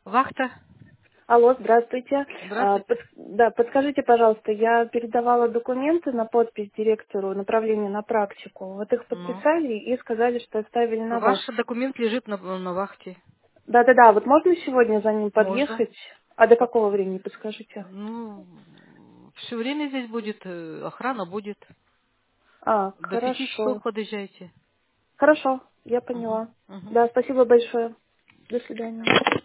Вахта. Алло, здравствуйте. Здравствуйте. Да, подскажите, пожалуйста, я передавала документы на подпись директору направления на практику. Вот их Ну. подписали и сказали, что оставили на вас. Ваш документ лежит на вахте. Да-да-да, вот можно сегодня за ним Можно. подъехать? А до какого времени, подскажите? Ну, все время здесь будет, охрана будет. До 5 часов Хорошо. подъезжайте. Хорошо, я Угу. поняла. Угу. Да, спасибо большое. До свидания.